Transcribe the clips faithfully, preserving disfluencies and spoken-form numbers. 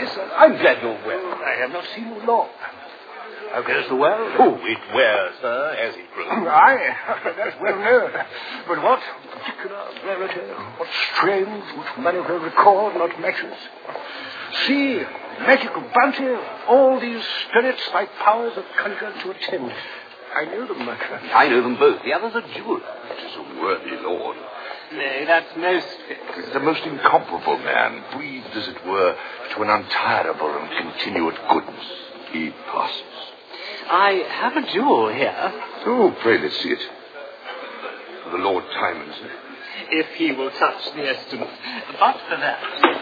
my son. I'm glad you're well. I have not seen you long. How goes the well? Oh, it wears, sir, as it grows. Aye, that's well known. But what particular rarity, what strange, which manifold record not matches. See, magical bounty, all these spirits thy powers have conjured to attend. I know them, my friend. I know them both. The other's a jeweler. It is a worthy lord. Nay, that's most fit. The most incomparable man, breathed, as it were, to an untirable and continuate goodness. He passes. I have a jewel here. Oh, pray, let's see it. The Lord Timon's. If he will touch the estimate. But for that.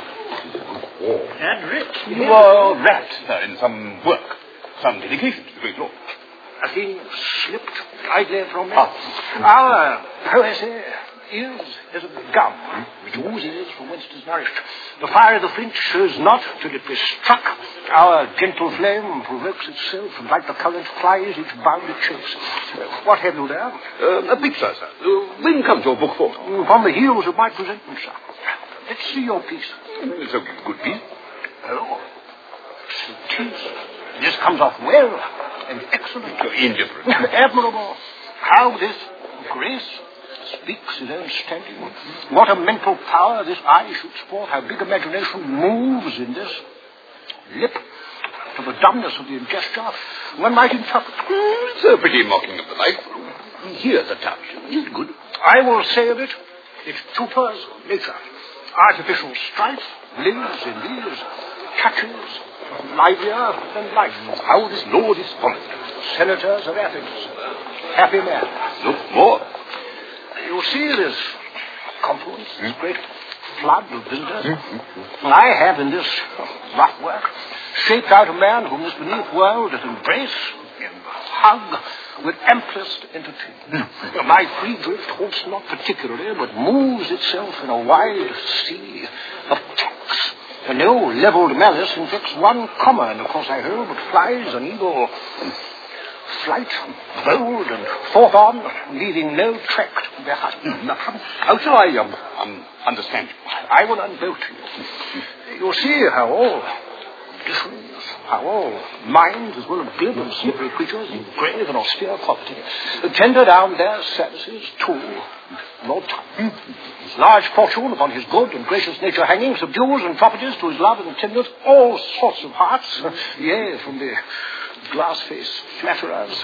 Oh. And rich. You are wrapped, sir, in some work, some dedication to the great lord. A thing slipped idly from me. Ah. Our poesy is as a gum which oozes from whence it is nourished. The fire of the flint shows not till it be struck. Our gentle flame provokes itself, and like the current flies each bound it chase. What have you there? Uh, a picture, sir. Uh, when comes your book for? From the heels of my presentment, sir. Let's see your piece. It's a good piece. Oh, so it is. This comes off well and excellent. So indifferent. Admirable. How this grace speaks his own standing. What a mental power this eye shoots forth. How big imagination moves in this lip to the dumbness of the gesture. One might interpret. Mm, it's a pretty mocking of the life. Here's a touch. Is it good? I will say of it, it tutors nature. Artificial strife lives in these touches, livelier than life. How this lord is fond. Senators of Athens, happy man. Look more. You see this confluence, this great flood of visitors. Mm-hmm. I have in this rough work shaped out a man whom this beneath world doth embrace and hug with amplest entertainment. Mm-hmm. My free drift holds not particularly, but moves itself in a wide sea of tax. And no levelled malice infects one comma in the course I hold, but flies an evil flight, bold and forth on, leaving no track behind. Mm, now, how, how shall I um, um, understand you? I will unbolt you. You'll see how all difference, how all minds as well as glib and slippery creatures in grave and austere poverty tender down their services to Lord Time. His large fortune upon his good and gracious nature hanging subdues and properties to his love and tenderness all sorts of hearts, yea, from the glass-faced flatterers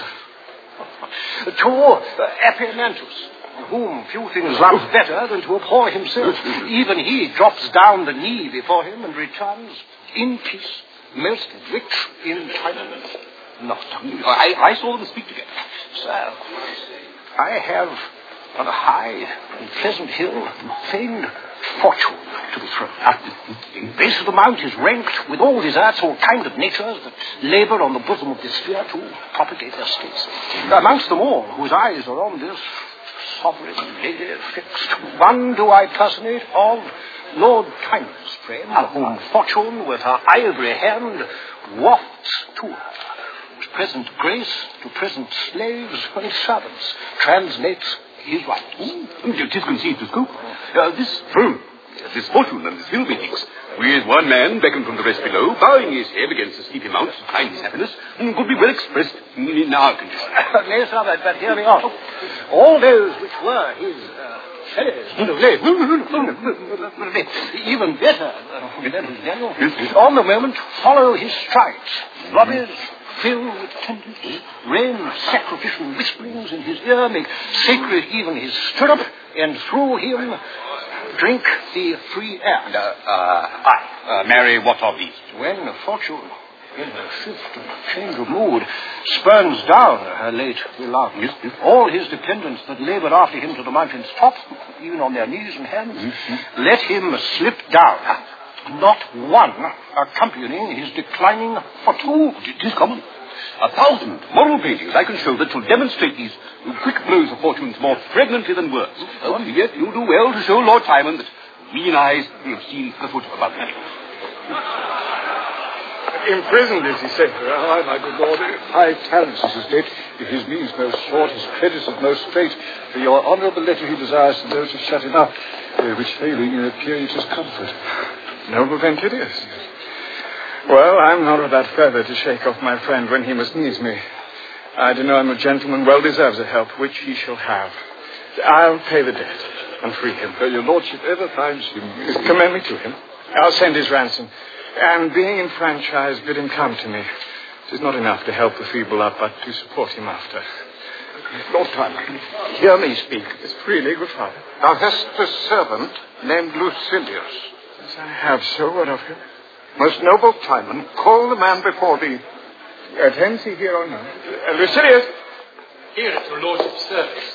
to uh, Epaminondas, whom few things love better than to abhor himself. Even he drops down the knee before him and returns in peace, most rich in time. Not I, I saw them speak together. Sir, I have on a high and pleasant hill famed fortune to be thrown. The base of the mount is ranked with all deserts, all kind of natures that labour on the bosom of this sphere to propagate their states. Amongst them all, whose eyes are on this sovereign lady fixed, one do I personate of Lord Timon's frame, whom fortune with her ivory hand wafts to her, whose present grace to present slaves and servants translates his right. It is conceived to scope. Uh, this throne, this fortune and this hill beatings, with one man beckoned from the rest below, bowing his head against the steepy mount to find his happiness, could be well expressed in our condition. Nay, sir, but, but hear me out. All those which were his uh, fellows, even better than his Daniel, on the moment follow his strides. Lobbies filled with tenderness, rain sacrificial whisperings in his ear, make sacred even his stirrup, and through him drink the free air. And, uh, uh, I, uh, Mary, what of these? When fortune, in her shift and change of mood, spurns down her late beloved, yes, yes. all his dependents that laboured after him to the mountain's top, even on their knees and hands, mm-hmm. let him slip down. Not one accompanying his declining fortune. It is common. A thousand moral paintings I can show that will demonstrate these quick blows of fortunes more pregnantly than words. Oh, and yet you do well to show Lord Timon that mean eyes have seen the foot above that. Imprisoned, as he said, I, my good lord, five talents is his debt, his means most short, his credits of most strait. For your honourable letter he desires to know to shut him up, uh, which failing in a period is comfort. Noble Ventilius. Well, I'm not of that feather to shake off my friend when he must needs me. I do know him a gentleman well deserves a help, which he shall have. I'll pay the debt and free him. If your lordship ever finds him... Commend me to him. I'll send his ransom. And being enfranchised, bid him come to me. It is not enough to help the feeble up, but to support him after. Lord Timon, hear me speak. It's freely, good father. Thou hast a servant named Lucilius. Yes, I have, so. What of him? Most noble Timon, call the man before thee. Attends he here or not? Uh, Lucilius! Here at your lordship's service.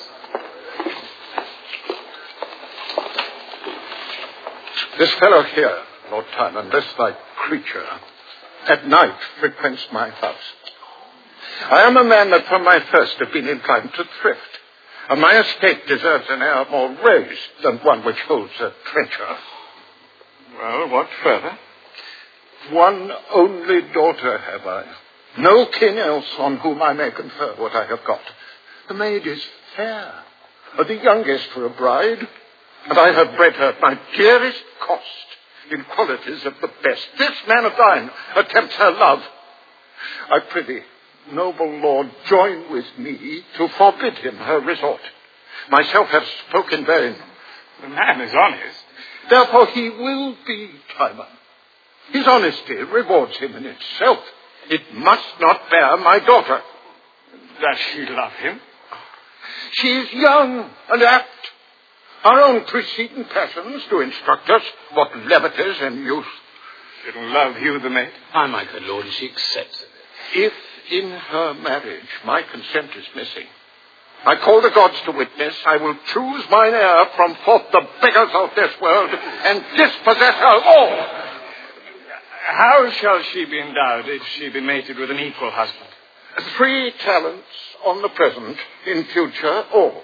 This fellow here, Lord Timon, this thy creature, at night frequents my house. I am a man that from my first have been inclined to thrift, and my estate deserves an air more raised than one which holds a treasure. Well, what further? One only daughter have I. No kin else on whom I may confer what I have got. The maid is fair, but the youngest for a bride, and I have bred her at my dearest cost in qualities of the best. This man of thine attempts her love. I prithee, noble lord, join with me to forbid him her resort. Myself have spoken vain. The man is honest. Therefore he will be, Timon. His honesty rewards him in itself. It must not bear my daughter. Does she love him? She is young and apt. Our own preceding passions do instruct us what levities and youth. She'll love you, the maid. Aye, my good lord, she accepts of it. If in her marriage my consent is missing, I call the gods to witness, I will choose mine heir from forth the beggars of this world and dispossess her all. How shall she be endowed if she be mated with an equal husband? Three talents on the present, in future all.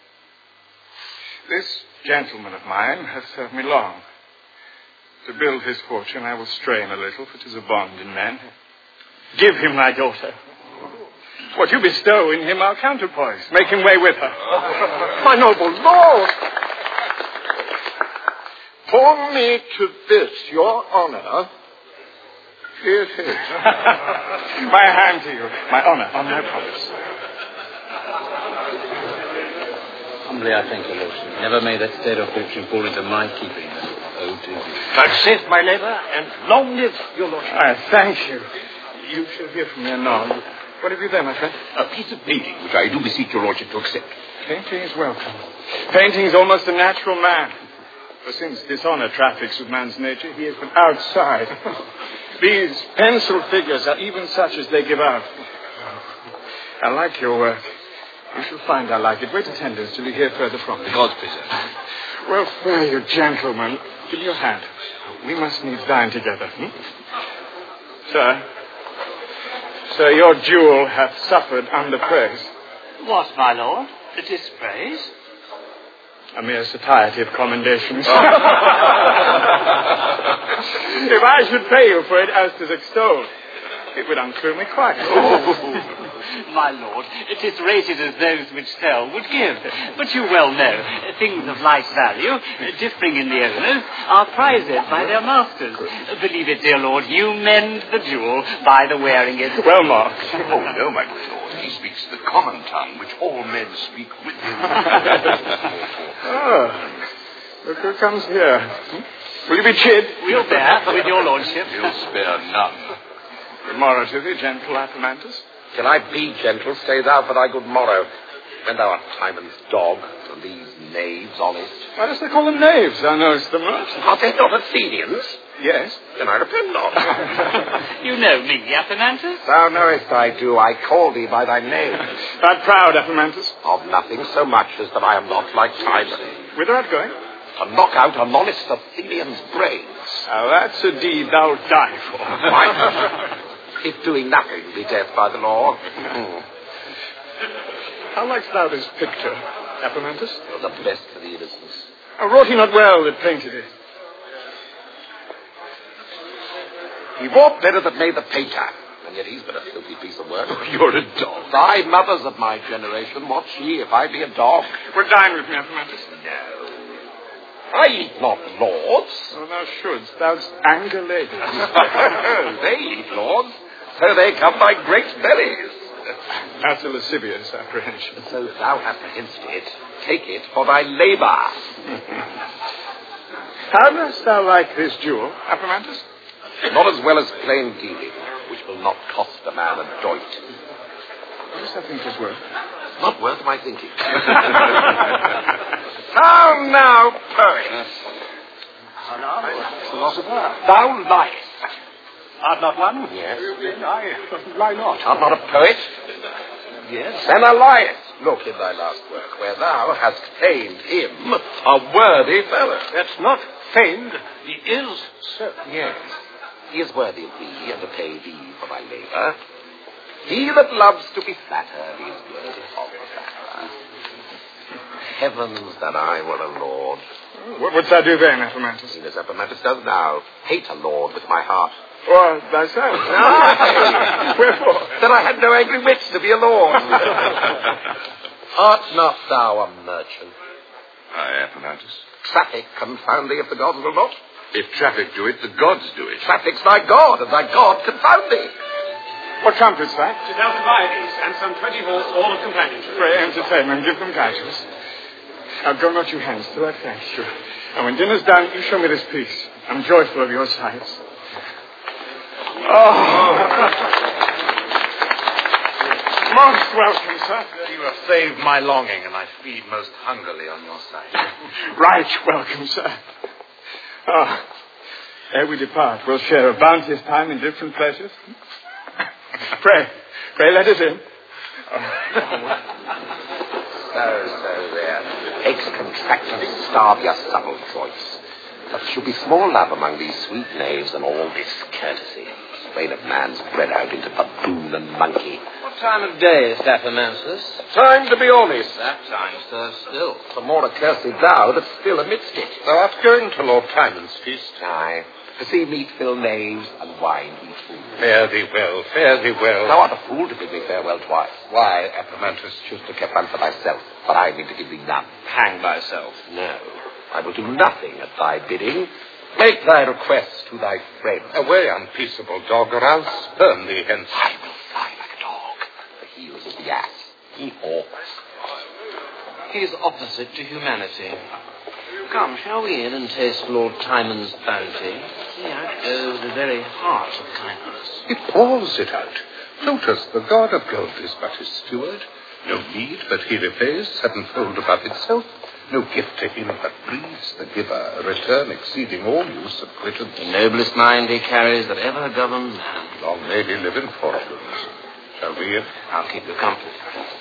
This gentleman of mine hath served me long. To build his fortune I will strain a little, for 'tis a bond in men. Give him thy daughter. What you bestow in him I'll counterpoise. Make him way with her. My noble lord! For me to this your honor, here it is. My hand to you. My honor, on my promise. Humbly I thank your lordship. Never may that state of fortune fall into my keeping. Oh, to you. Vouchsafe my labour, and long live your lordship. I thank you. You shall hear from me anon. What have you there, my friend? A piece of painting, which I do beseech your lordship to accept. Painting is welcome. Painting is almost a natural man. For since dishonour traffics with man's nature, he has been outside. These pencil figures are even such as they give out. I like your work. You shall find I like it. Wait attendance till you hear further from me. The gods preserve. Well, fare you, gentlemen. Give me your hand. We must needs dine together. Hmm? Sir. Sir, your jewel hath suffered under praise. What, my lord? It is praise? A mere satiety of commendations. If I should pay you for it as 'tis extolled, it would unclume me quite. My lord, it is rated as those which sell would give. But you well know, things of like value, differing in the owners, are prized by their masters. Believe it, dear lord, you mend the jewel by the wearing it. Well marked. Oh, no, my good lord. He speaks the common tongue, which all men speak with him. Oh, look who comes here. Will you be chid? We'll bear with your lordship. He'll spare none. Good morrow to thee, gentle Appomantus. Till I be gentle, stay thou for thy good morrow. When thou art Timon's dog, and these knaves honest. Why dost thou call them knaves? Thou knowest them not. Are they not Athenians? Yes. Then I repent not. You know me, Appomantus? Thou knowest I do. I call thee by thy name. Art proud, Appomantus? Of nothing so much as that I am not like Timon. Whither art going? To knock out an honest Athenian's brains. Now that's a deed thou'lt die for. Why? If doing nothing be death by the law. How likest thou this picture, Appomantus? You're the best for the innocents. Oh, wrought he not well that painted it? He wrought better that made the painter, and yet he's but a filthy piece of work. You're a dog. Thy mother's of my generation. What's she if I be a dog? Well, dine with me, Appomantus. No. I eat not lords. Oh, thou shouldst. Thou'st anger ladies. They eat lords, so they come by great bellies. That's a lascivious apprehension. So thou apprehendest it. Take it for thy labour. How dost thou like this jewel, Appomattus? Not as well as plain dealing, which will not cost a man a doit. What dost thou think it is worth? Not worth my thinking. How now, poet? How now, philosopher? Thou liest. Art not one? Yes. Then I lie not. Art not a poet? Yes. Then thou liest. Look in thy last work, where thou hast feigned him a worthy fellow. That's not feigned. He is, sir. Yes. He is worthy of thee, and to pay thee for thy labour. He that loves to be flattered is worthy of the flatterer. Heavens, that I were a lord. What wouldst thou do then, Appomattus? Even as Appomattus does now, hate a lord with my heart. Or thyself? Aye. Wherefore? That I had no angry wits to be a lord. Art not thou a merchant? Aye, Appomattus. Traffic, confound thee, if the gods will not. If traffic do it, the gods do it. Traffic's thy god, and thy god confound thee. What comforts that? To Alcibiades and some twenty horse, all of companionship. Pray entertain them, give them guidance. Now go not you hence till I thank you. And when dinner's done, you show me this piece. I'm joyful of your sights. Oh! Most welcome, sir. You have saved my longing, and I feed most hungrily on your side. Right welcome, sir. Oh, ere we depart, we'll share a bounteous time in different pleasures. Pray, pray let us in. So, so there. Eggs contract and starve your supple choice. But there should be small love among these sweet knaves and all discourtesy. Strain of man's bred out into baboon and monkey. What time of day is Appomattus? Time to be honest. That time serves still. The more accursed thou that's still amidst it. Thou art going to Lord Timon's feast. Aye. To see meat fill knaves and wine eat food. Fare thee well, fare thee well. Thou art a fool to bid me farewell twice. Why, Appomattus? Choose to keep one for thyself, but I mean to give thee none. Hang thyself. No, I will do nothing at thy bidding. Make thy request to thy friend. Away, unpeaceable dog, or I'll spurn thee hence. I will fly like a dog. The heels of the ass. He hawks. He is opposite to humanity. Come, shall we in and taste Lord Timon's bounty? He outgoes the very heart of kindness. It pours it out. Plotus, the god of gold, is but his steward. No need but he repays sevenfold above itself. No gift to him but breeds the giver, a return exceeding all use of quittance. The noblest mind he carries that ever governed man. Long may he live in fortunes. Shall we? I'll keep you company.